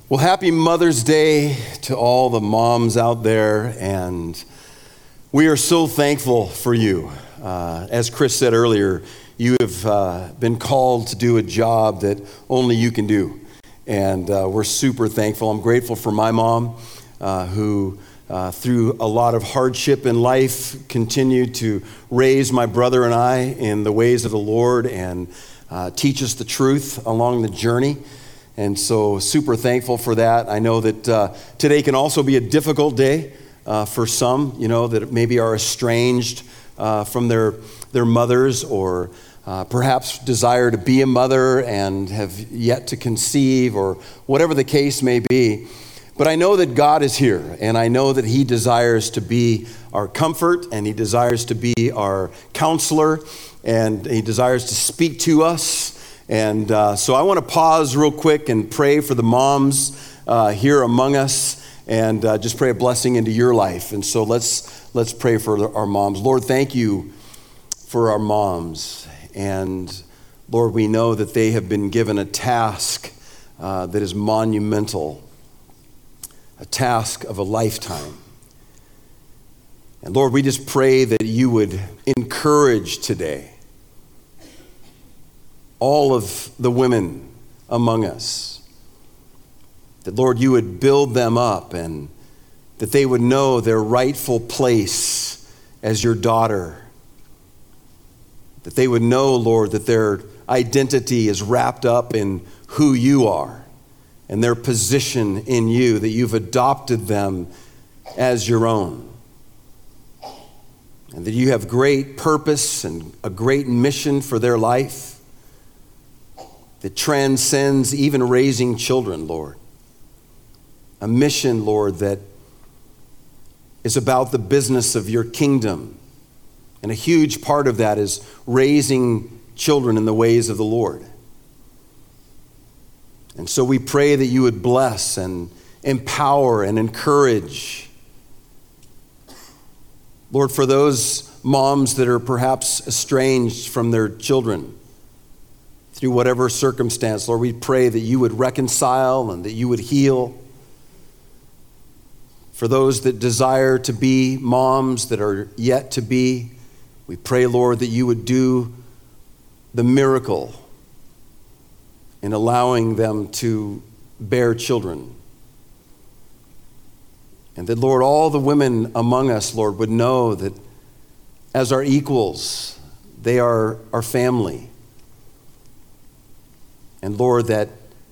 Well, happy Mother's Day to all the moms out there, and we are so thankful for you. As Chris said earlier, you have been called to do a job that only you can do, and we're super thankful. I'm grateful for my mom, who through a lot of hardship in life continued to raise my brother and I in the ways of the Lord and teach us the truth along the journey. And so super thankful for that. I know that today can also be a difficult day for some, that maybe are estranged from their mothers, or perhaps desire to be a mother and have yet to conceive, or whatever the case may be. But I know that God is here, and I know that He desires to be our comfort, and He desires to be our counselor, and He desires to speak to us. And so I want to pause real quick and pray for the moms here among us, and just pray a blessing into your life. And so let's pray for our moms. Lord, thank you for our moms. And Lord, we know that they have been given a task that is monumental, a task of a lifetime. And Lord, we just pray that you would encourage today all of the women among us, that Lord, you would build them up, and that they would know their rightful place as your daughter, that they would know, Lord, that their identity is wrapped up in who you are and their position in you, that you've adopted them as your own, and that you have great purpose and a great mission for their life that transcends even raising children, Lord. A mission, Lord, that is about the business of your kingdom. And a huge part of that is raising children in the ways of the Lord. And so we pray that you would bless and empower and encourage. Lord, for those moms that are perhaps estranged from their children, through whatever circumstance, Lord, we pray that you would reconcile and that you would heal. For those that desire to be moms that are yet to be, we pray, Lord, that you would do the miracle in allowing them to bear children. And that, Lord, all the women among us, Lord, would know that as our equals, they are our family. And Lord, that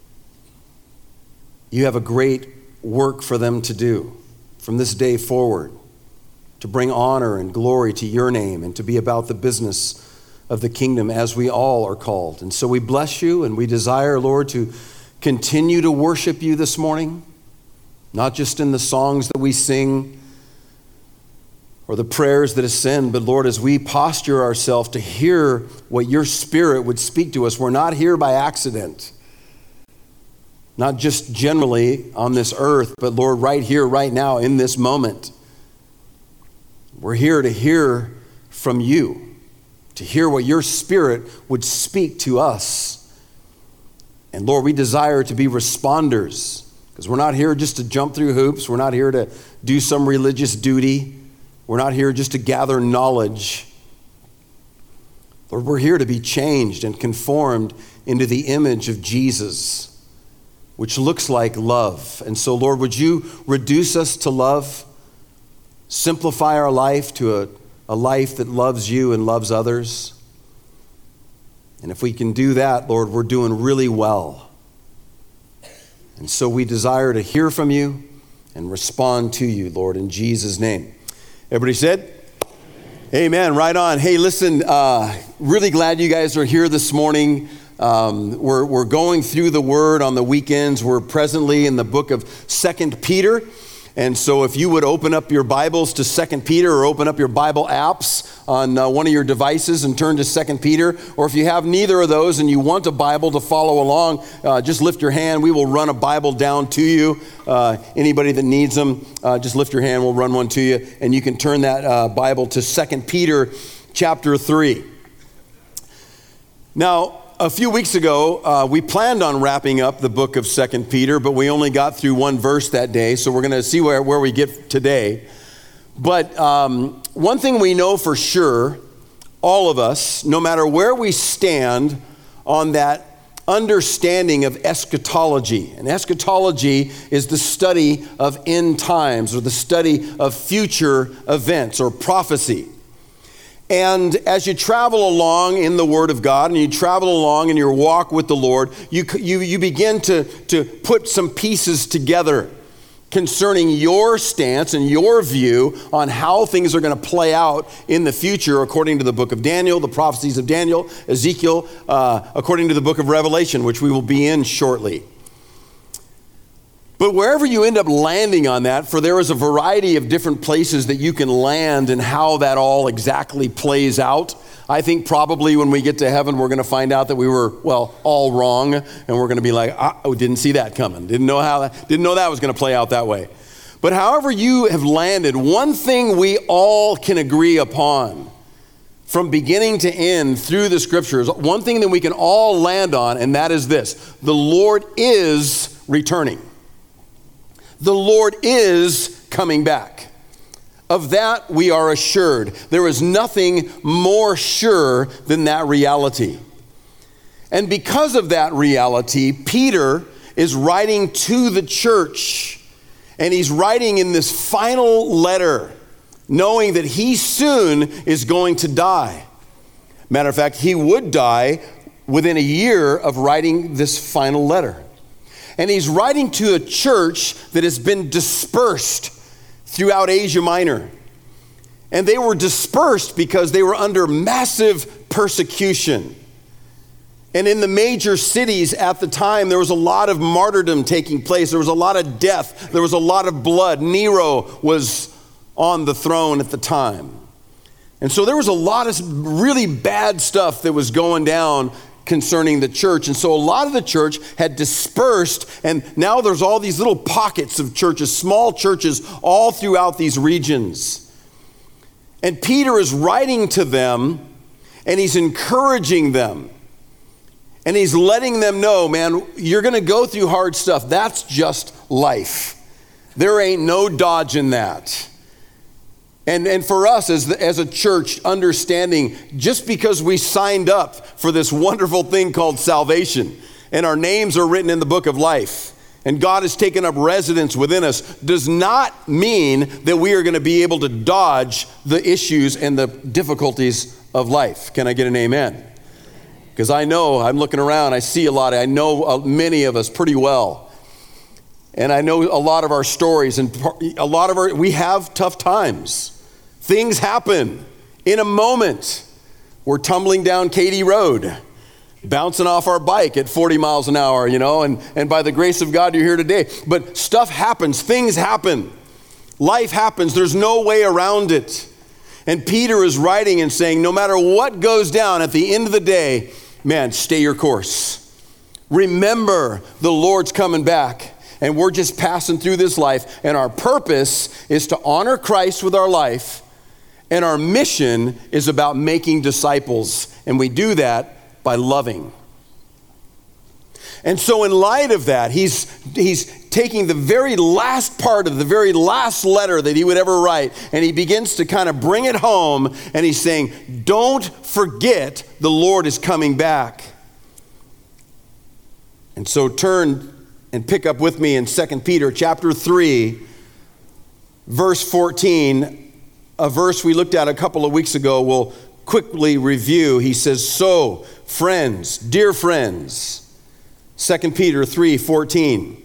you have a great work for them to do from this day forward, to bring honor and glory to your name and to be about the business of the kingdom as we all are called. And so we bless you, and we desire, Lord, to continue to worship you this morning, not just in the songs that we sing or the prayers that ascend, but Lord, as we posture ourselves to hear what your Spirit would speak to us. We're not here by accident, not just generally on this earth, but Lord, right here, right now, in this moment. We're here to hear from you, to hear what your Spirit would speak to us. And Lord, we desire to be responders, because we're not here just to jump through hoops. We're not here to do some religious duty. We're not here just to gather knowledge. Lord, we're here to be changed and conformed into the image of Jesus, which looks like love. And so, Lord, would you reduce us to love, simplify our life to a life that loves you and loves others. And if we can do that, Lord, we're doing really well. And so we desire to hear from you and respond to you, Lord, in Jesus' name. Everybody said? Amen. Right on. Hey, listen, really glad you guys are here this morning. We're going through the Word on the weekends. We're presently in the book of 2 Peter. And so if you would open up your Bibles to 2 Peter, or open up your Bible apps on one of your devices and turn to 2 Peter. Or if you have neither of those and you want a Bible to follow along, just lift your hand. We will run a Bible down to you. Anybody that needs them, just lift your hand. We'll run one to you. And you can turn that Bible to 2 Peter chapter 3. Now, A few weeks ago, we planned on wrapping up the book of 2 Peter, but we only got through one verse that day, so we're going to see where we get today. But one thing we know for sure, all of us, no matter where we stand on that understanding of eschatology. And eschatology is the study of end times, or the study of future events or prophecy. And as you travel along in the Word of God, and you travel along in your walk with the Lord, you begin to put some pieces together concerning your stance and your view on how things are going to play out in the future according to the book of Daniel, the prophecies of Daniel, Ezekiel, according to the book of Revelation, which we will be in shortly. But wherever you end up landing on that, for there is a variety of different places that you can land and how that all exactly plays out. I think probably when we get to heaven, we're going to find out that we were, all wrong. And we're going to be like, didn't see that coming. Didn't know that was going to play out that way. But however you have landed, one thing we all can agree upon from beginning to end through the scriptures, one thing that we can all land on, and that is this: the Lord is returning. The Lord is coming back. Of that we are assured. There is nothing more sure than that reality. And because of that reality, Peter is writing to the church. And he's writing in this final letter, knowing that he soon is going to die. Matter of fact, he would die within a year of writing this final letter. And he's writing to a church that has been dispersed throughout Asia Minor. And they were dispersed because they were under massive persecution. And in the major cities at the time, there was a lot of martyrdom taking place. There was a lot of death. There was a lot of blood. Nero was on the throne at the time. And so there was a lot of really bad stuff that was going down concerning the church. And so a lot of the church had dispersed, and now there's all these little pockets of churches, small churches all throughout these regions. And Peter is writing to them, and he's encouraging them. And he's letting them know, man, you're going to go through hard stuff. That's just life. There ain't no dodging that. And for us as a church, understanding just because we signed up for this wonderful thing called salvation, and our names are written in the book of life, and God has taken up residence within us, does not mean that we are going to be able to dodge the issues and the difficulties of life. Can I get an amen? Because I know, I'm looking around, I know many of us pretty well. And I know a lot of our stories, and we have tough times. Things happen in a moment. We're tumbling down Katy Road, bouncing off our bike at 40 miles an hour, and by the grace of God, you're here today. But stuff happens, things happen, life happens, there's no way around it. And Peter is writing and saying, no matter what goes down at the end of the day, man, stay your course. Remember, the Lord's coming back. And we're just passing through this life, and our purpose is to honor Christ with our life, and our mission is about making disciples, and we do that by loving. And so in light of that, he's taking the very last part of the very last letter that he would ever write, and he begins to kind of bring it home, and he's saying, don't forget the Lord is coming back. And so turn and pick up with me in 2 Peter chapter 3, verse 14, a verse we looked at a couple of weeks ago. We'll quickly review. He says, so, friends, dear friends, 2 Peter 3:14.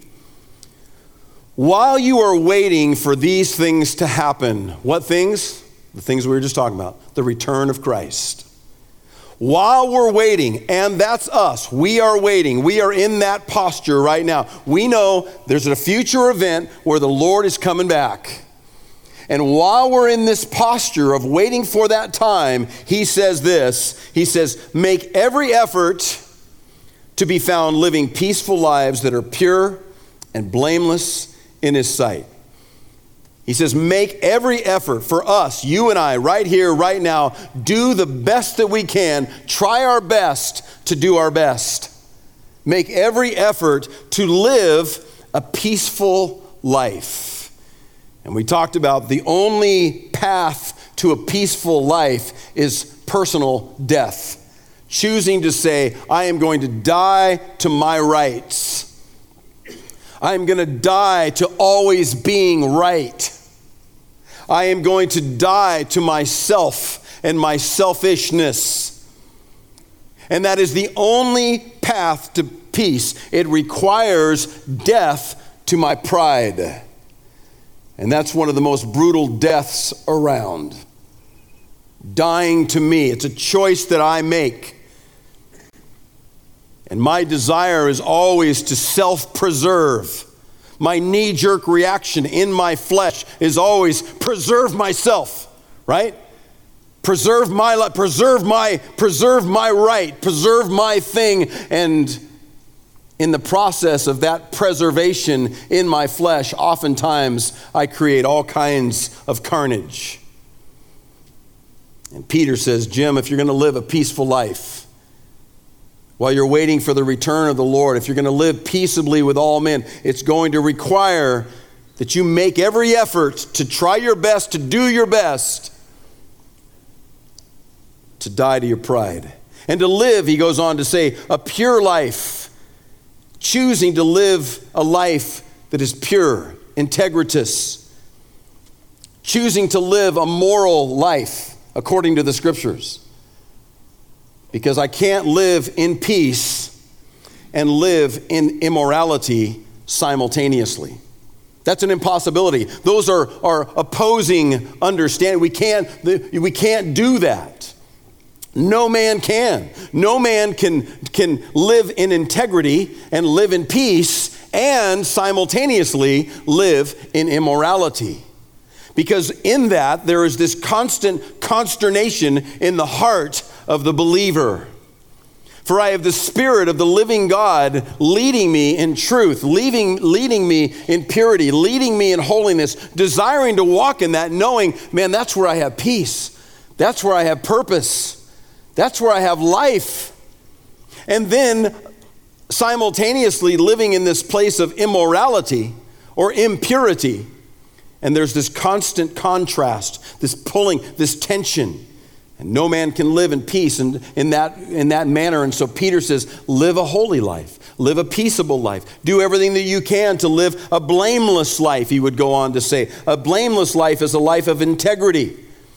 While you are waiting for these things to happen, what things? The things we were just talking about, the return of Christ. While we're waiting, and that's us, we are waiting. We are in that posture right now. We know there's a future event where the Lord is coming back. And while we're in this posture of waiting for that time, he says this, he says, make every effort to be found living peaceful lives that are pure and blameless in his sight. He says, make every effort for us, you and I, right here, right now, do the best that we can, try our best to do our best. Make every effort to live a peaceful life. And we talked about the only path to a peaceful life is personal death. Choosing to say, I am going to die to my rights. I am going to die to always being right. I am going to die to myself and my selfishness. And that is the only path to peace. It requires death to my pride. And that's one of the most brutal deaths around. Dying to me. It's a choice that I make. And my desire is always to self-preserve. My knee-jerk reaction in my flesh is always preserve myself, right? Preserve my life, preserve my right, preserve my thing. And in the process of that preservation in my flesh, oftentimes I create all kinds of carnage. And Peter says, Jim, if you're going to live a peaceful life, while you're waiting for the return of the Lord, if you're going to live peaceably with all men, it's going to require that you make every effort to try your best, to do your best, to die to your pride. And to live, he goes on to say, a pure life, choosing to live a life that is pure, integritous, choosing to live a moral life according to the Scriptures. Because I can't live in peace and live in immorality simultaneously. That's an impossibility. Those are opposing understanding. We can't do that. No man can. No man can live in integrity and live in peace and simultaneously live in immorality. Because in that, there is this constant consternation in the heart of the believer. For I have the Spirit of the living God leading me in truth, leading me in purity, leading me in holiness, desiring to walk in that, knowing, man, that's where I have peace. That's where I have purpose. That's where I have life. And then simultaneously living in this place of immorality or impurity. And there's this constant contrast, this pulling, this tension. And no man can live in peace in that manner. And so Peter says, live a holy life. Live a peaceable life. Do everything that you can to live a blameless life, he would go on to say. A blameless life is a life of integrity.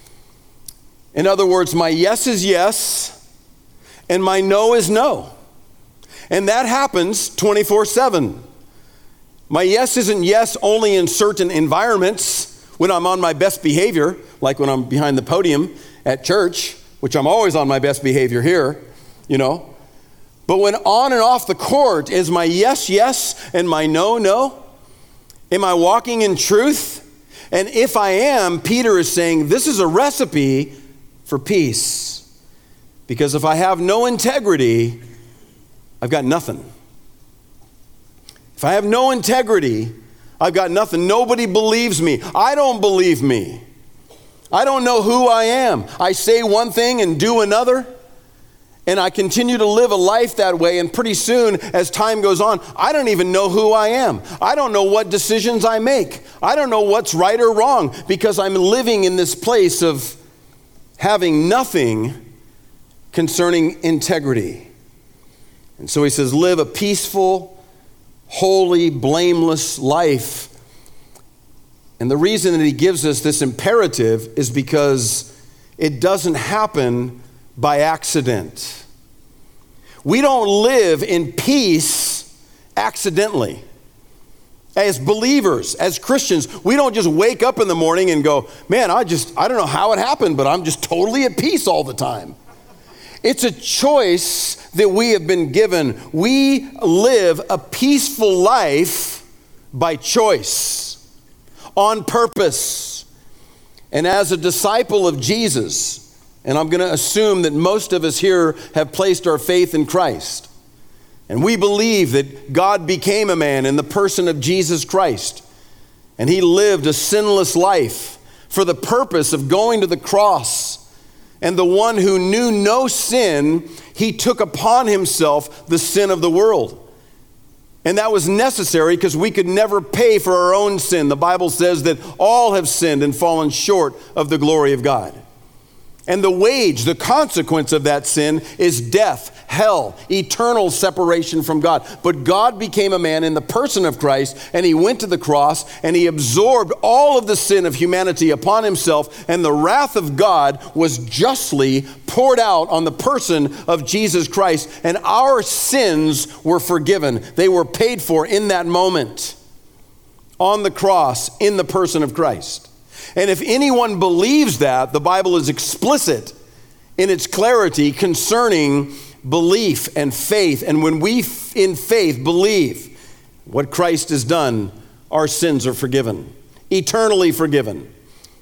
In other words, my yes is yes, and my no is no. And that happens 24/7. My yes isn't yes only in certain environments when I'm on my best behavior, like when I'm behind the podium at church, which I'm always on my best behavior here, you know. But when on and off the court is my yes, yes, and my no, no. Am I walking in truth? And if I am, Peter is saying this is a recipe for peace. Because if I have no integrity, I've got nothing. If I have no integrity, I've got nothing. Nobody believes me. I don't believe me. I don't know who I am. I say one thing and do another, and I continue to live a life that way, and pretty soon, as time goes on, I don't even know who I am. I don't know what decisions I make. I don't know what's right or wrong, because I'm living in this place of having nothing concerning integrity. And so he says, live a peaceful, holy, blameless life. And the reason that he gives us this imperative is because it doesn't happen by accident. We don't live in peace accidentally. As believers, as Christians, we don't just wake up in the morning and go, man, I don't know how it happened, but I'm just totally at peace all the time. It's a choice that we have been given. We live a peaceful life by choice, on purpose. And as a disciple of Jesus, and I'm going to assume that most of us here have placed our faith in Christ, and we believe that God became a man in the person of Jesus Christ, And he lived a sinless life for the purpose of going to the cross. And the one who knew no sin, he took upon himself the sin of the world. And that was necessary because we could never pay for our own sin. The Bible says that all have sinned and fallen short of the glory of God. And the wage, the consequence of that sin is death, hell, eternal separation from God. But God became a man in the person of Christ, and he went to the cross, and he absorbed all of the sin of humanity upon himself, and the wrath of God was justly poured out on the person of Jesus Christ, and our sins were forgiven. They were paid for in that moment on the cross in the person of Christ. And if anyone believes that, the Bible is explicit in its clarity concerning belief and faith. And when we in faith believe what Christ has done, our sins are forgiven, eternally forgiven.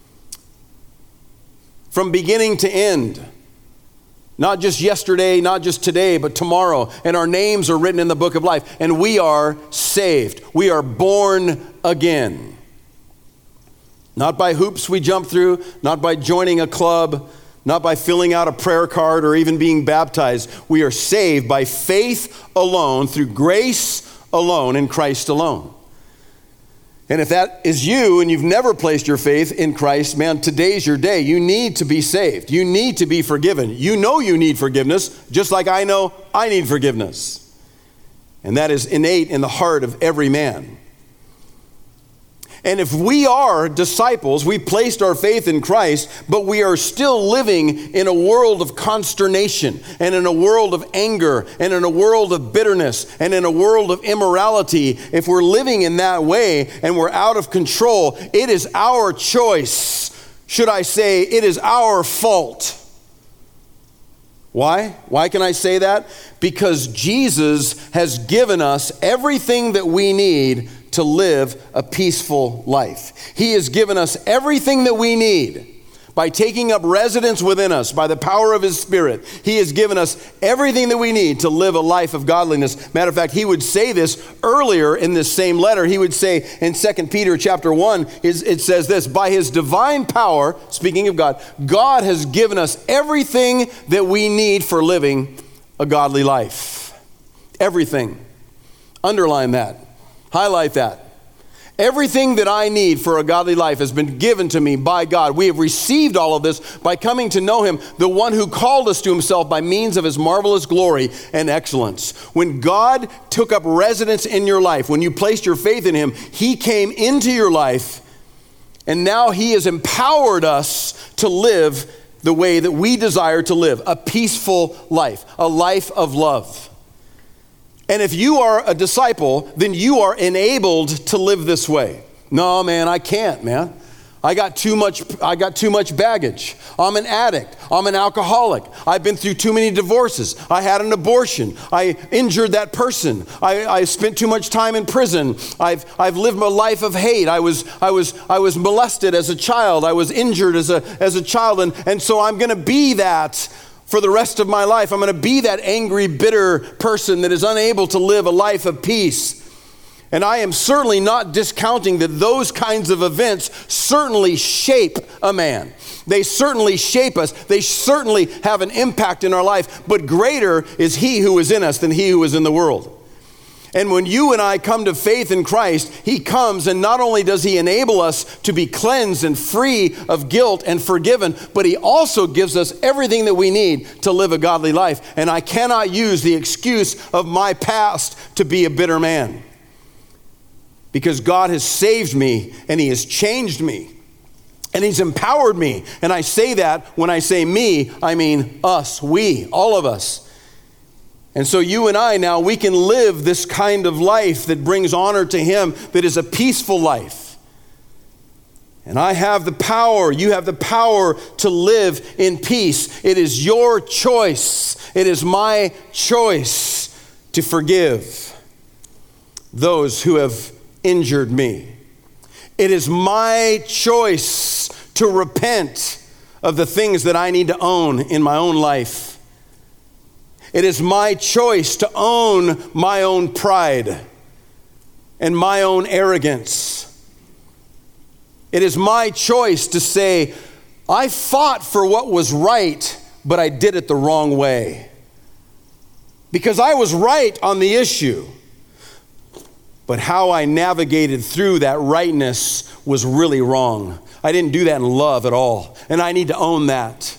From beginning to end, not just yesterday, not just today, but tomorrow. And our names are written in the book of life. And we are saved. We are born again. Not by hoops we jump through, not by joining a club, not by filling out a prayer card or even being baptized. We are saved by faith alone, through grace alone, in Christ alone. And if that is you and you've never placed your faith in Christ, man, today's your day. You need to be saved. You need to be forgiven. You know you need forgiveness, just like I know I need forgiveness. And that is innate in the heart of every man. And if we are disciples, we placed our faith in Christ, but we are still living in a world of consternation and in a world of anger and in a world of bitterness and in a world of immorality, if we're living in that way and we're out of control, it is our choice. Should I say, it is our fault. Why? Why can I say that? Because Jesus has given us everything that we need to live a peaceful life. He has given us everything that we need by taking up residence within us by the power of his Spirit. He has given us everything that we need to live a life of godliness. Matter of fact, he would say this earlier in this same letter. He would say in 2 Peter chapter 1, it says this, by his divine power, speaking of God, God has given us everything that we need for living a godly life. Everything. Underline that. Highlight that. Everything that I need for a godly life has been given to me by God. We have received all of this by coming to know him, the one who called us to himself by means of his marvelous glory and excellence. When God took up residence in your life, when you placed your faith in him, he came into your life, and now he has empowered us to live the way that we desire to live, a peaceful life, a life of love. And if you are a disciple, then you are enabled to live this way. No, man, I can't, man. I got too much baggage. I'm an addict. I'm an alcoholic. I've been through too many divorces. I had an abortion. I injured that person. I spent too much time in prison. I've lived a life of hate. I was molested as a child. I was injured as a child, and so I'm going to be that for the rest of my life. I'm going to be that angry, bitter person that is unable to live a life of peace. And I am certainly not discounting that those kinds of events certainly shape a man. They certainly shape us. They certainly have an impact in our life. But greater is he who is in us than he who is in the world. And when you and I come to faith in Christ, he comes, and not only does he enable us to be cleansed and free of guilt and forgiven, but he also gives us everything that we need to live a godly life. And I cannot use the excuse of my past to be a bitter man, because God has saved me and he has changed me and he's empowered me. And I say that when I say me, I mean us, we, all of us. And so you and I now, we can live this kind of life that brings honor to him, that is a peaceful life. And I have the power, you have the power to live in peace. It is your choice. It is my choice to forgive those who have injured me. It is my choice to repent of the things that I need to own in my own life. It is my choice to own my own pride and my own arrogance It is my choice to say, I fought for what was right, but I did it the wrong way. Because I was right on the issue. But how I navigated through that rightness was really wrong. I didn't do that in love at all. And I need to own that.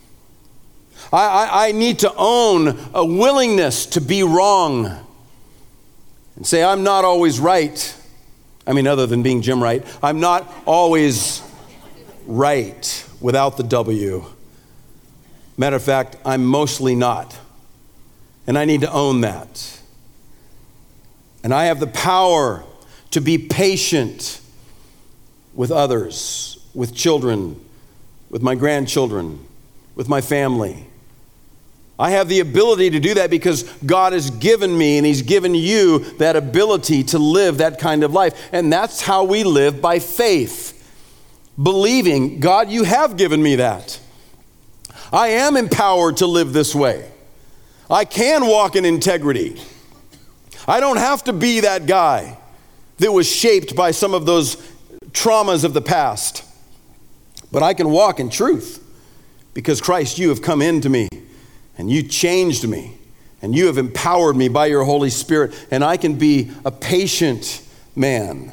I need to own a willingness to be wrong. And say, I'm not always right. I mean, other than being Jim Wright, I'm not always right without the W. Matter of fact, I'm mostly not. And I need to own that. And I have the power to be patient with others, with children, with my grandchildren, with my family. I have the ability to do that because God has given me and He's given you that ability to live that kind of life. And that's how we live, by faith. Believing, God, you have given me that. I am empowered to live this way. I can walk in integrity. I don't have to be that guy that was shaped by some of those traumas of the past. But I can walk in truth because Christ, you have come into me. And you changed me, and you have empowered me by your Holy Spirit, and I can be a patient man.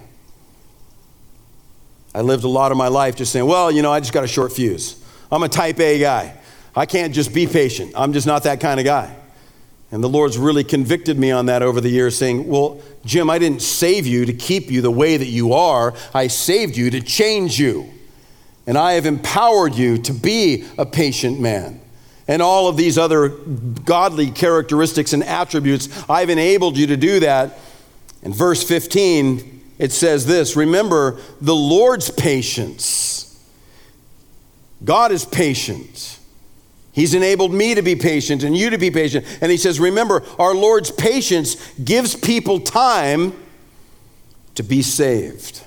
I lived a lot of my life just saying, well, I just got a short fuse. I'm a type A guy. I can't just be patient. I'm just not that kind of guy. And the Lord's really convicted me on that over the years, saying, well, Jim, I didn't save you to keep you the way that you are. I saved you to change you. And I have empowered you to be a patient man. And all of these other godly characteristics and attributes, I've enabled you to do that. In verse 15, it says this, remember the Lord's patience. God is patient. He's enabled me to be patient and you to be patient. And He says, remember, our Lord's patience gives people time to be saved.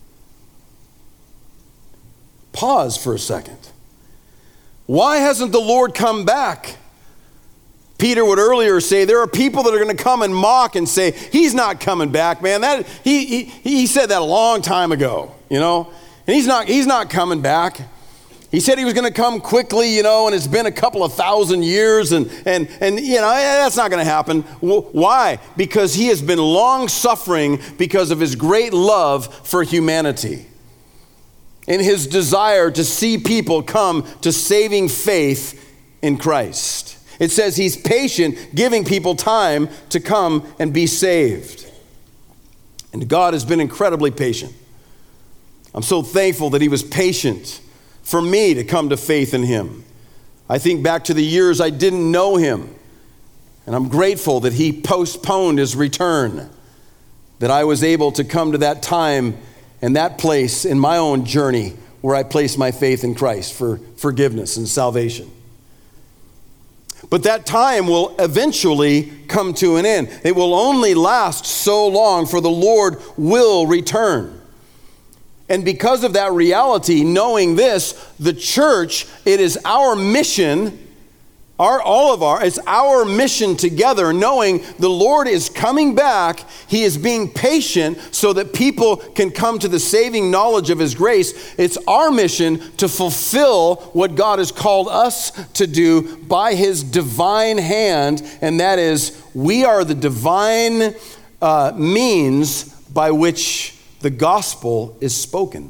Pause for a second. Why hasn't the Lord come back? Peter would earlier say there are people that are going to come and mock and say, He's not coming back, man. He said that a long time ago, and He's not coming back. He said He was going to come quickly, and it's been a couple of thousand years, and that's not going to happen. Why? Because He has been long suffering because of His great love for humanity. In His desire to see people come to saving faith in Christ. It says He's patient, giving people time to come and be saved. And God has been incredibly patient. I'm so thankful that He was patient for me to come to faith in Him. I think back to the years I didn't know Him, and I'm grateful that He postponed His return, that I was able to come to that time and that place in my own journey where I place my faith in Christ for forgiveness and salvation. But that time will eventually come to an end. It will only last so long, for the Lord will return. And because of that reality, knowing this, the church, it is our mission, it's our mission together, knowing the Lord is coming back. He is being patient so that people can come to the saving knowledge of His grace. It's our mission to fulfill what God has called us to do by His divine hand, and that is, we are the divine means by which the gospel is spoken.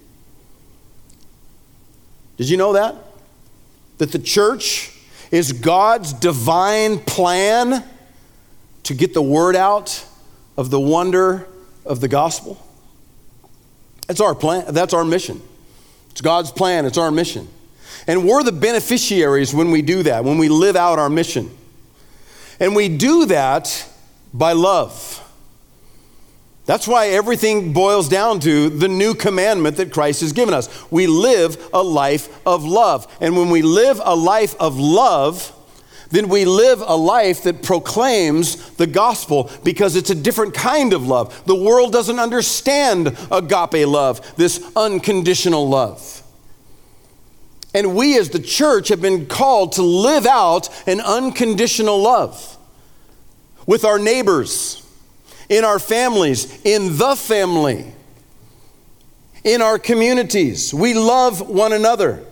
Did you know that? That the church is God's divine plan to get the word out of the wonder of the gospel? That's our plan. That's our mission. It's God's plan. It's our mission. And we're the beneficiaries when we do that, when we live out our mission. And we do that by love. That's why everything boils down to the new commandment that Christ has given us. We live a life of love. And when we live a life of love, then we live a life that proclaims the gospel, because it's a different kind of love. The world doesn't understand agape love, this unconditional love. And we as the church have been called to live out an unconditional love with our neighbors, in our families, in the family, In our communities, we love one another.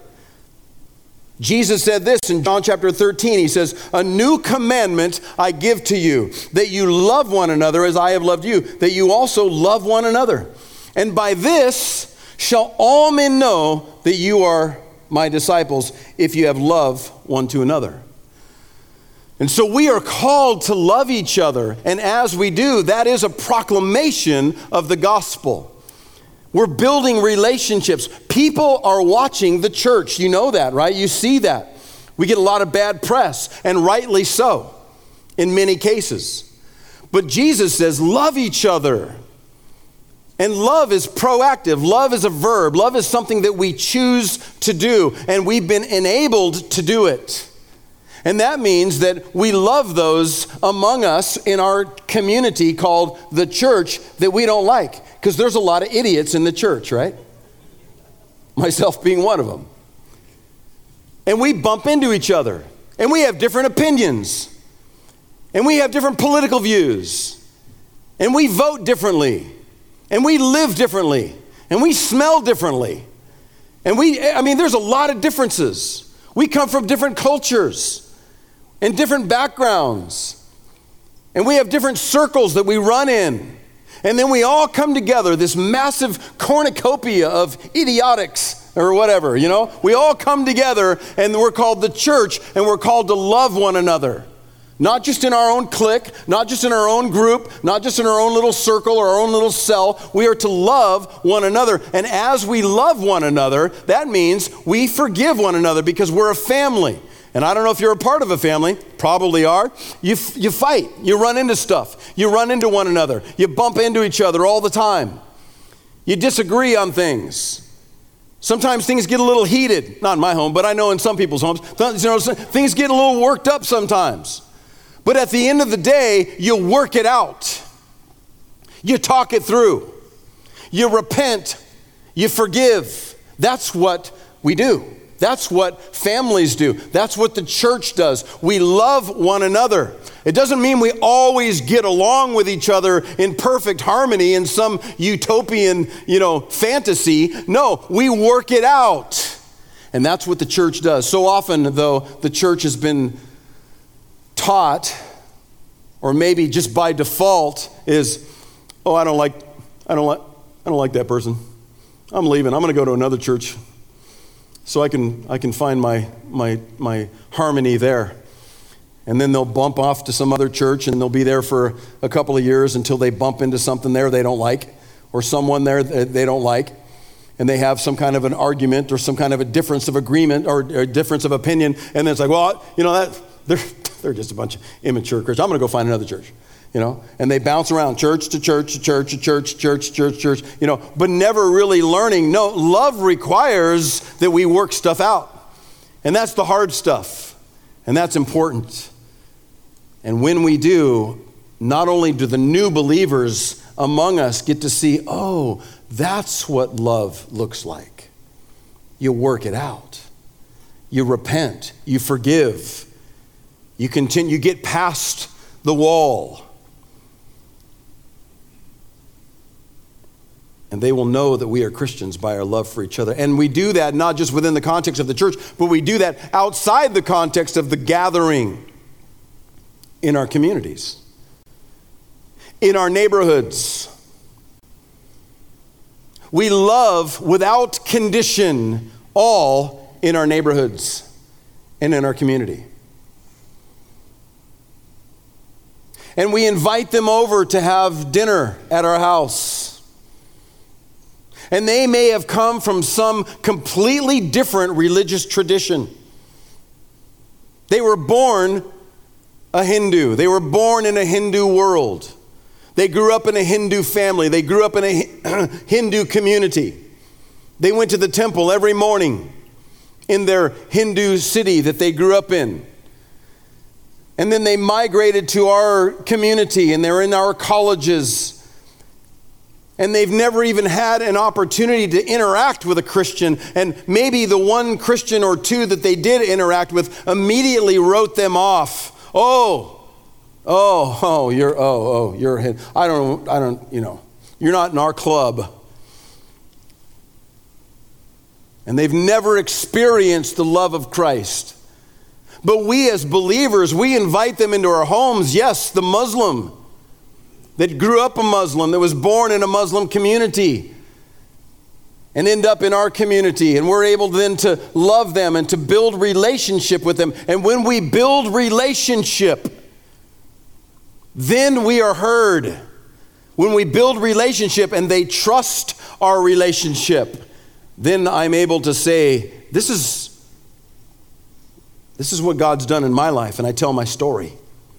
Jesus said this in John chapter 13. He says, "A new commandment I give to you, that you love one another as I have loved you, that you also love one another. And by this shall all men know that you are my disciples, if you have love one to another." And so we are called to love each other. And as we do, that is a proclamation of the gospel. We're building relationships. People are watching the church. You know that, right? You see that. We get a lot of bad press, and rightly so, in many cases. But Jesus says, love each other. And love is proactive. Love is a verb. Love is something that we choose to do, and we've been enabled to do it. And that means that we love those among us in our community called the church that we don't like. Because there's a lot of idiots in the church, right? Myself being one of them. And we bump into each other. And we have different opinions. And we have different political views. And we vote differently. And we live differently. And we smell differently. And there's a lot of differences. We come from different cultures and different backgrounds. And we have different circles that we run in. And then we all come together, this massive cornucopia of idiotics or whatever, you know? We all come together and we're called the church, and we're called to love one another. Not just in our own clique, not just in our own group, not just in our own little circle or our own little cell. We are to love one another. And as we love one another, that means we forgive one another because we're a family. And I don't know if you're a part of a family, probably are. You fight, you run into stuff, you run into one another, you bump into each other all the time. You disagree on things. Sometimes things get a little heated, not in my home, but I know in some people's homes, things get a little worked up sometimes. But at the end of the day, you work it out. You talk it through. You repent, you forgive. That's what we do. That's what families do. That's what the church does. We love one another. It doesn't mean we always get along with each other in perfect harmony in some utopian, fantasy. No, we work it out. And that's what the church does. So often, though, the church has been taught, or maybe just by default, is, I don't like that person. I'm leaving. I'm going to go to another church. So I can find my harmony there. And then they'll bump off to some other church, and they'll be there for a couple of years until they bump into something there they don't like, or someone there they don't like, and they have some kind of an argument or some kind of a difference of agreement or a difference of opinion, and then it's like, they're just a bunch of immature Christians. I'm going to go find another church. And they bounce around church to church to church to church, church, but never really learning. No, love requires that we work stuff out. And that's the hard stuff. And that's important. And when we do, not only do the new believers among us get to see, that's what love looks like. You work it out. You repent. You forgive. You continue, you get past the wall. And they will know that we are Christians by our love for each other. And we do that not just within the context of the church, but we do that outside the context of the gathering in our communities, in our neighborhoods. We love without condition all in our neighborhoods and in our community. And we invite them over to have dinner at our house. And they may have come from some completely different religious tradition. They were born a Hindu. They were born in a Hindu world. They grew up in a Hindu family. They grew up in a Hindu community. They went to the temple every morning in their Hindu city that they grew up in. And then they migrated to our community, and they're in our colleges. And they've never even had an opportunity to interact with a Christian. And maybe the one Christian or two that they did interact with immediately wrote them off. You're not in our club. and they've never experienced the love of Christ. But we as believers, we invite them into our homes. Yes, the Muslim that grew up a Muslim, that was born in a Muslim community and end up in our community. And we're able then to love them and to build relationship with them. And when we build relationship, then we are heard. When we build relationship and they trust our relationship, then I'm able to say, this is what God's done in my life, and I tell my story.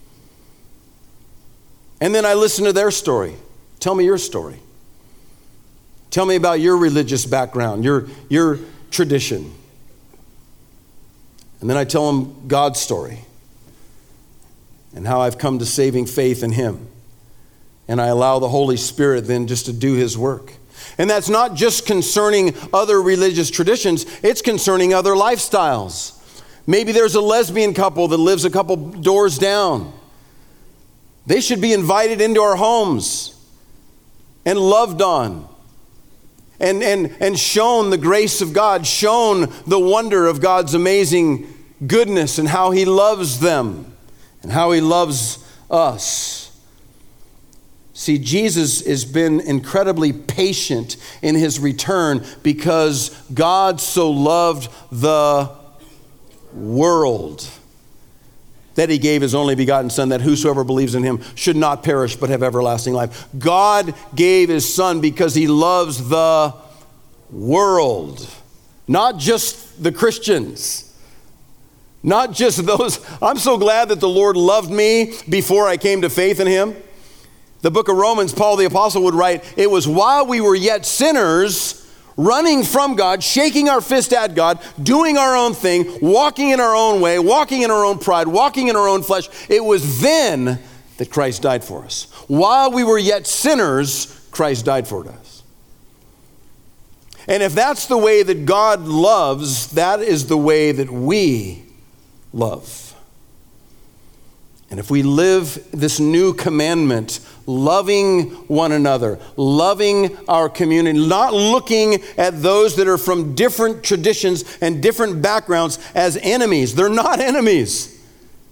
And then I listen to their story. Tell me your story. Tell me about your religious background, your tradition. And then I tell them God's story and how I've come to saving faith in Him. And I allow the Holy Spirit then just to do His work. And that's not just concerning other religious traditions, it's concerning other lifestyles. Maybe there's a lesbian couple that lives a couple doors down. They should be invited into our homes and loved on and shown the grace of God, shown the wonder of God's amazing goodness and how He loves them and how He loves us. See, Jesus has been incredibly patient in His return because God so loved the world that He gave His only begotten Son, that whosoever believes in Him should not perish but have everlasting life. God gave His Son because He loves the world, not just the Christians, not just those. I'm so glad that the Lord loved me before I came to faith in Him. The book of Romans, Paul the Apostle would write, it was while we were yet sinners, running from God, shaking our fist at God, doing our own thing, walking in our own way, walking in our own pride, walking in our own flesh. It was then that Christ died for us. While we were yet sinners, Christ died for us. And if that's the way that God loves, that is the way that we love. And if we live this new commandment, loving one another, loving our community, not looking at those that are from different traditions and different backgrounds as enemies. They're not enemies.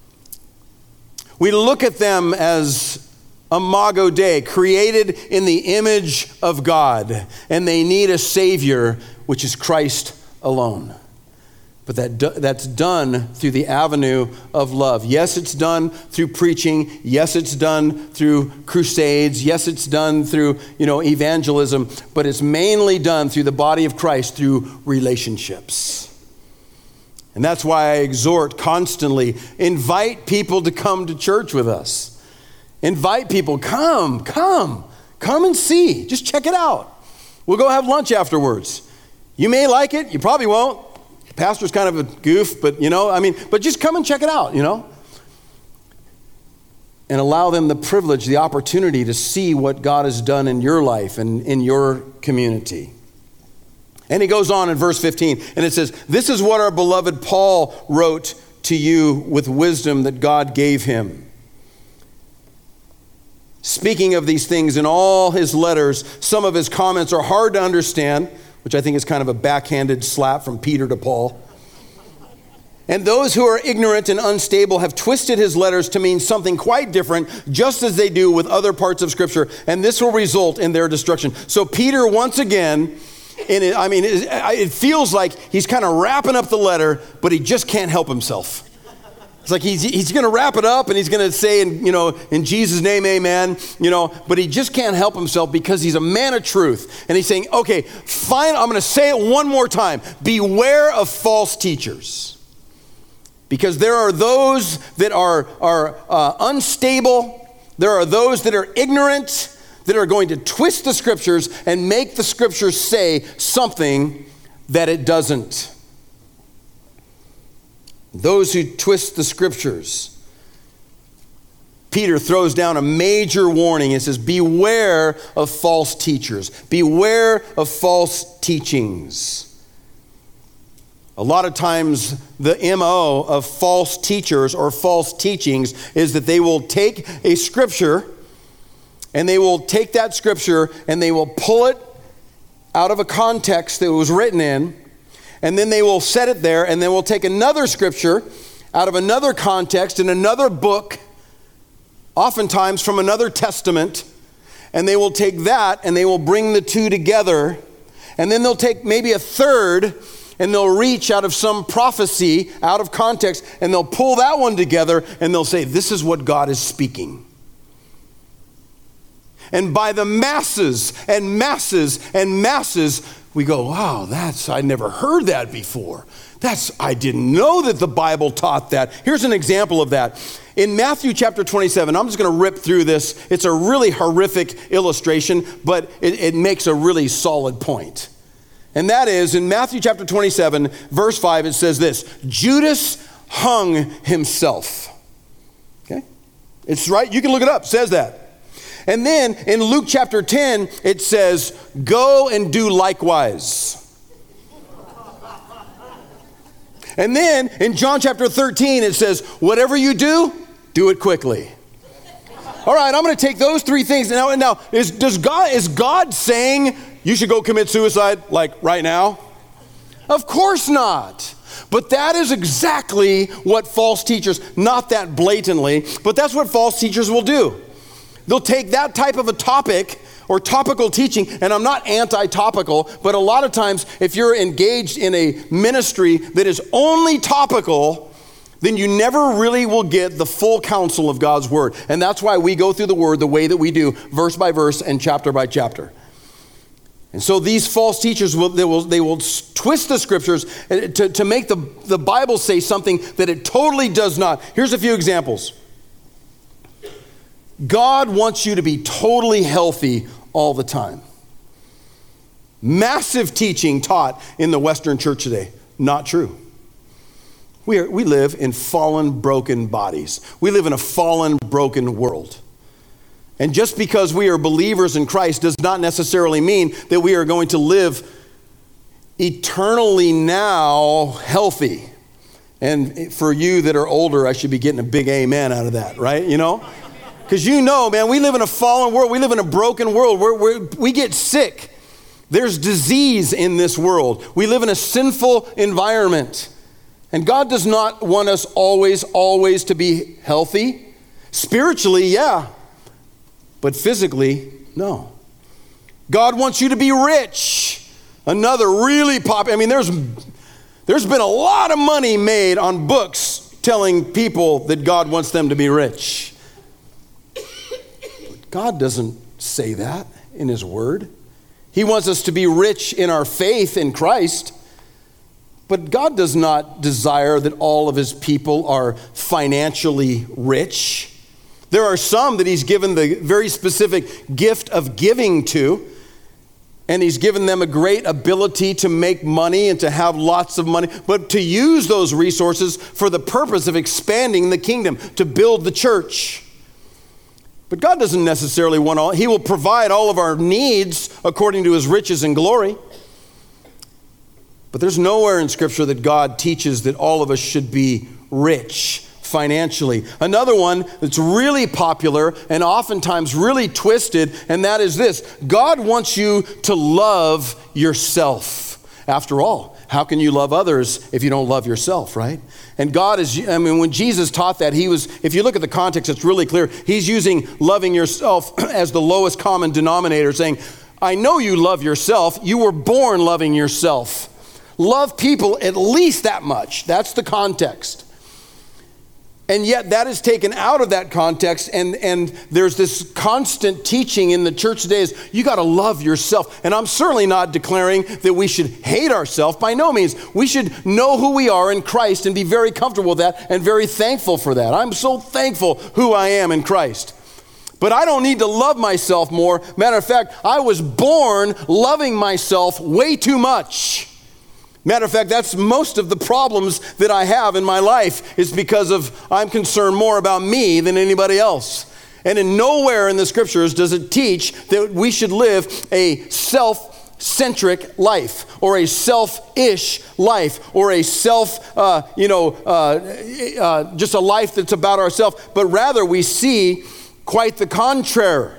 We look at them as Imago Dei, created in the image of God, and they need a Savior, which is Christ alone. But that's done through the avenue of love. Yes, it's done through preaching. Yes, it's done through crusades. Yes, it's done through, evangelism. But it's mainly done through the body of Christ, through relationships. And that's why I exhort constantly, invite people to come to church with us. Invite people, come and see. Just check it out. We'll go have lunch afterwards. You may like it. You probably won't. Pastor's kind of a goof, but but just come and check it out, and allow them the privilege, the opportunity to see what God has done in your life and in your community. And he goes on in verse 15, and it says, this is what our beloved Paul wrote to you with wisdom that God gave him. Speaking of these things in all his letters, some of his comments are hard to understand, which I think is kind of a backhanded slap from Peter to Paul. And those who are ignorant and unstable have twisted his letters to mean something quite different, just as they do with other parts of Scripture, and this will result in their destruction. So Peter, once again, it feels like he's kind of wrapping up the letter, but he just can't help himself. It's like he's going to wrap it up and he's going to say, in Jesus' name, amen, but he just can't help himself because he's a man of truth. And he's saying, okay, fine, I'm going to say it one more time. Beware of false teachers. Because there are those that are unstable. There are those that are ignorant, that are going to twist the Scriptures and make the Scriptures say something that it doesn't. Those who twist the Scriptures. Peter throws down a major warning. It says, beware of false teachers. Beware of false teachings. A lot of times the MO of false teachers or false teachings is that they will take a Scripture and they will take that Scripture and they will pull it out of a context that it was written in, and then they will set it there, and then we'll take another scripture out of another context in another book, oftentimes from another testament, and they will take that and they will bring the two together, and then they'll take maybe a third and they'll reach out of some prophecy out of context and they'll pull that one together and they'll say, this is what God is speaking. And by the masses and masses and masses, we go, wow, I never heard that before. I didn't know that the Bible taught that. Here's an example of that. In Matthew chapter 27, I'm just going to rip through this. It's a really horrific illustration, but it makes a really solid point. And that is, in Matthew chapter 27, verse 5, it says this: Judas hung himself. Okay? It's right. You can look it up. It says that. And then in Luke chapter 10, it says, go and do likewise. And then in John chapter 13, it says, whatever you do it quickly. All right, I'm going to take those three things. Now, is God saying you should go commit suicide like right now? Of course not. But that is exactly what false teachers, not that blatantly, but that's what false teachers will do. They'll take that type of a topic or topical teaching, and I'm not anti-topical, but a lot of times if you're engaged in a ministry that is only topical, then you never really will get the full counsel of God's word. And that's why we go through the word the way that we do, verse by verse and chapter by chapter. And so these false teachers will twist the scriptures to make the Bible say something that it totally does not. Here's a few examples. God wants you to be totally healthy all the time. Massive teaching taught in the Western church today. Not true. We live in fallen, broken bodies. We live in a fallen, broken world. And just because we are believers in Christ does not necessarily mean that we are going to live eternally now healthy. And for you that are older, I should be getting a big amen out of that, right? You know? Because man, we live in a fallen world. We live in a broken world where we get sick. There's disease in this world. We live in a sinful environment. And God does not want us always to be healthy. Spiritually, yeah. But physically, no. God wants you to be rich. Another really popular, there's been a lot of money made on books telling people that God wants them to be rich. God doesn't say that in his word. He wants us to be rich in our faith in Christ. But God does not desire that all of his people are financially rich. There are some that he's given the very specific gift of giving to, and he's given them a great ability to make money and to have lots of money, but to use those resources for the purpose of expanding the kingdom, to build the church. But God doesn't necessarily want all. He will provide all of our needs according to his riches and glory. But there's nowhere in Scripture that God teaches that all of us should be rich financially. Another one that's really popular and oftentimes really twisted, and that is this: God wants you to love yourself. After all, how can you love others if you don't love yourself, right? And when Jesus taught that, if you look at the context, it's really clear. He's using loving yourself as the lowest common denominator, saying, I know you love yourself. You were born loving yourself. Love people at least that much. That's the context. And yet that is taken out of that context, and there's this constant teaching in the church today is you got to love yourself. And I'm certainly not declaring that we should hate ourselves. By no means. We should know who we are in Christ and be very comfortable with that and very thankful for that. I'm so thankful who I am in Christ. But I don't need to love myself more. Matter of fact, I was born loving myself way too much. Matter of fact, that's most of the problems that I have in my life is because of I'm concerned more about me than anybody else. And in nowhere in the scriptures does it teach that we should live a self-centric life or a selfish life or a just a life that's about ourselves. But rather we see quite the contrary,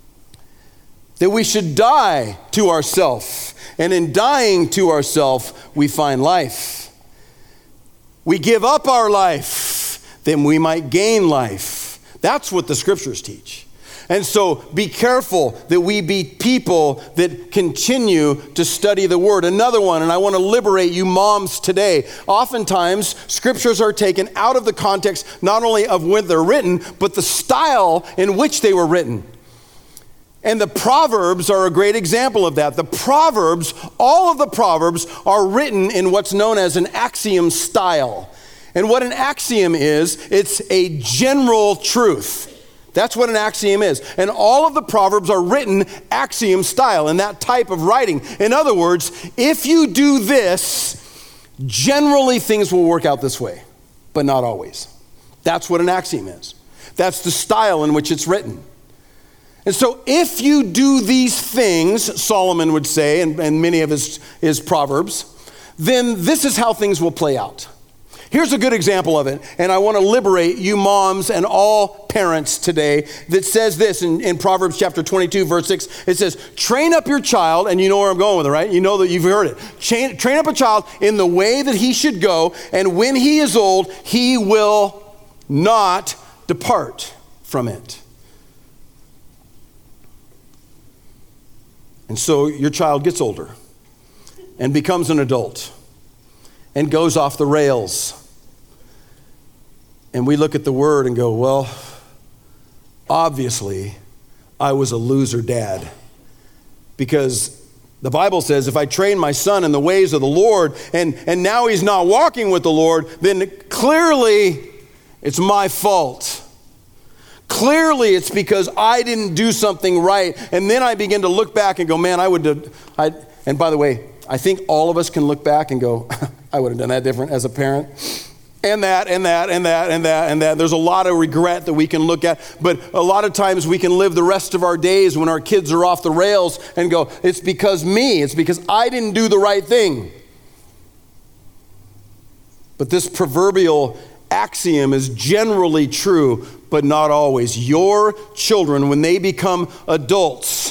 that we should die to ourselves. And in dying to ourselves, we find life. We give up our life, then we might gain life. That's what the scriptures teach. And so be careful that we be people that continue to study the word. Another one, and I want to liberate you moms today. Oftentimes, scriptures are taken out of the context not only of when they're written, but the style in which they were written. And the Proverbs are a great example of that. The Proverbs, all of the Proverbs are written in what's known as an axiom style. And what an axiom is, it's a general truth. That's what an axiom is. And all of the Proverbs are written axiom style in that type of writing. In other words, if you do this, generally things will work out this way, but not always. That's what an axiom is. That's the style in which it's written. And so if you do these things, Solomon would say, and many of his Proverbs, then this is how things will play out. Here's a good example of it, and I want to liberate you moms and all parents today that says this in Proverbs chapter 22, verse 6. It says, train up your child, and you know where I'm going with it, right? You know that you've heard it. Train up a child in the way that he should go, and when he is old, he will not depart from it. And so your child gets older and becomes an adult and goes off the rails. And we look at the word and go, well, obviously, I was a loser dad. Because the Bible says if I train my son in the ways of the Lord and now he's not walking with the Lord, then clearly it's my fault. Clearly it's because I didn't do something right. And then I begin to look back and go, man, and by the way, I think all of us can look back and go, I would have done that different as a parent. And that. There's a lot of regret that we can look at. But a lot of times we can live the rest of our days when our kids are off the rails and go, it's because I didn't do the right thing. But this proverbial axiom is generally true, but not always. Your children, when they become adults,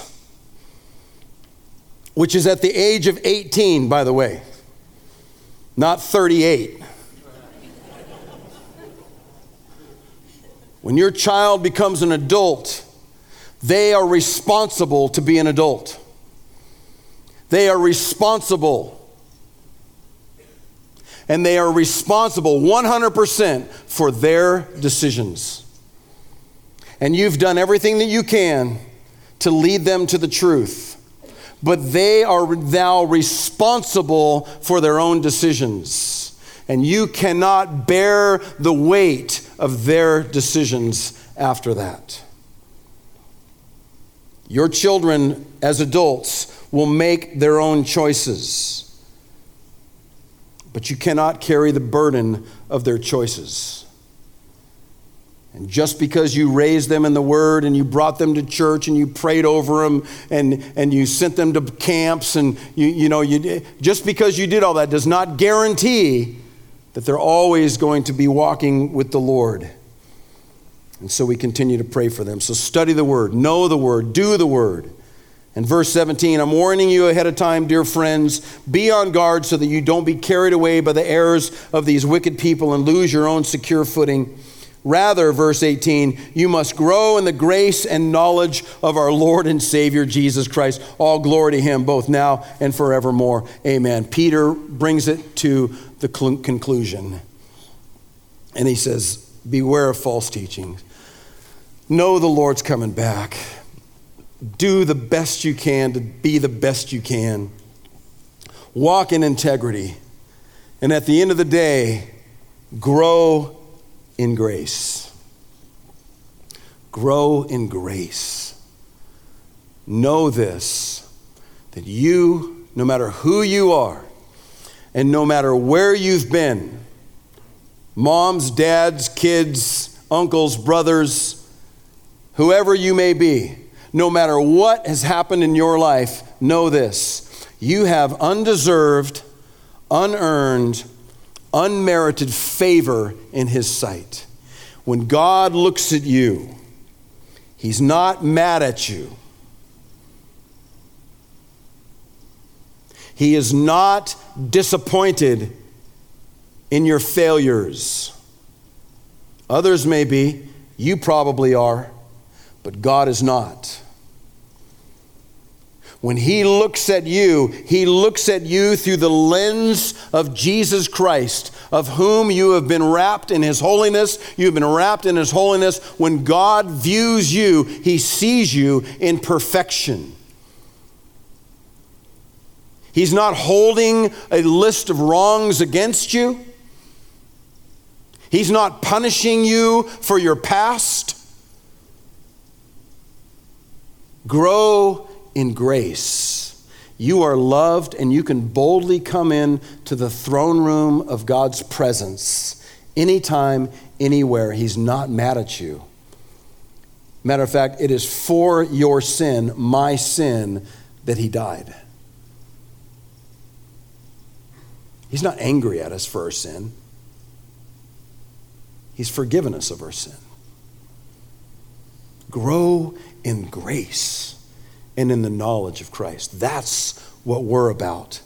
which is at the age of 18, by the way, not 38. When your child becomes an adult, they are responsible to be an adult. They are responsible. And they are responsible 100% for their decisions. And you've done everything that you can to lead them to the truth. But they are now responsible for their own decisions. And you cannot bear the weight of their decisions after that. Your children, as adults, will make their own choices. But you cannot carry the burden of their choices. And just because you raised them in the Word and you brought them to church and you prayed over them and you sent them to camps and just because you did all that does not guarantee that they're always going to be walking with the Lord. And so we continue to pray for them. So study the Word, know the Word, do the Word. And verse 17, I'm warning you ahead of time, dear friends, be on guard so that you don't be carried away by the errors of these wicked people and lose your own secure footing. Rather, verse 18, you must grow in the grace and knowledge of our Lord and Savior, Jesus Christ. All glory to him, both now and forevermore. Amen. Peter brings it to the conclusion. And he says, beware of false teaching. Know the Lord's coming back. Do the best you can to be the best you can. Walk in integrity. And at the end of the day, grow in grace. Grow in grace. Know this, that you, no matter who you are, and no matter where you've been, moms, dads, kids, uncles, brothers, whoever you may be, no matter what has happened in your life, know this. You have undeserved, unearned, unmerited favor in his sight. When God looks at you, he's not mad at you. He is not disappointed in your failures. Others may be, you probably are, but God is not. When he looks at you through the lens of Jesus Christ, of whom you have been wrapped in his holiness. You've been wrapped in his holiness. When God views you, he sees you in perfection. He's not holding a list of wrongs against you. He's not punishing you for your past. Grow in grace. You are loved, and you can boldly come in to the throne room of God's presence anytime, anywhere. He's not mad at you. Matter of fact, it is for your sin, my sin, that he died. He's not angry at us for our sin. He's forgiven us of our sin. Grow in grace and in the knowledge of Christ. That's what we're about.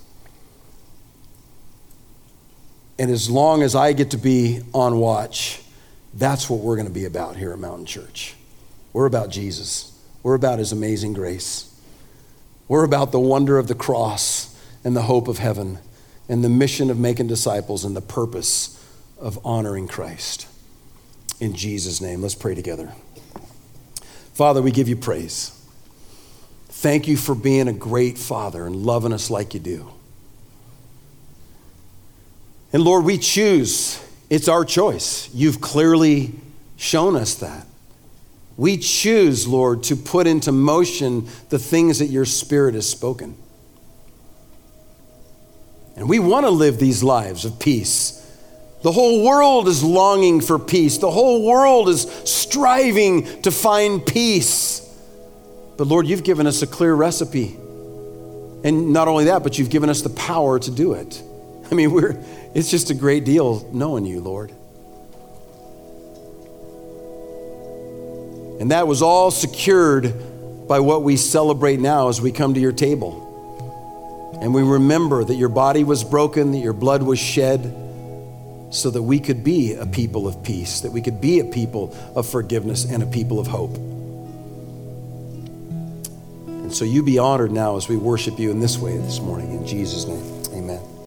And as long as I get to be on watch, that's what we're going to be about here at Mountain Church. We're about Jesus. We're about his amazing grace. We're about the wonder of the cross and the hope of heaven and the mission of making disciples and the purpose of honoring Christ. In Jesus' name, let's pray together. Father, we give you praise. Thank you for being a great Father and loving us like you do. And Lord, we choose. It's our choice. You've clearly shown us that. We choose, Lord, to put into motion the things that your Spirit has spoken. And we want to live these lives of peace. The whole world is longing for peace. The whole world is striving to find peace. But Lord, you've given us a clear recipe. And not only that, but you've given us the power to do it. I mean, it's just a great deal knowing you, Lord. And that was all secured by what we celebrate now as we come to your table. And we remember that your body was broken, that your blood was shed, so that we could be a people of peace, that we could be a people of forgiveness and a people of hope. And so you be honored now as we worship you in this way this morning, in Jesus' name.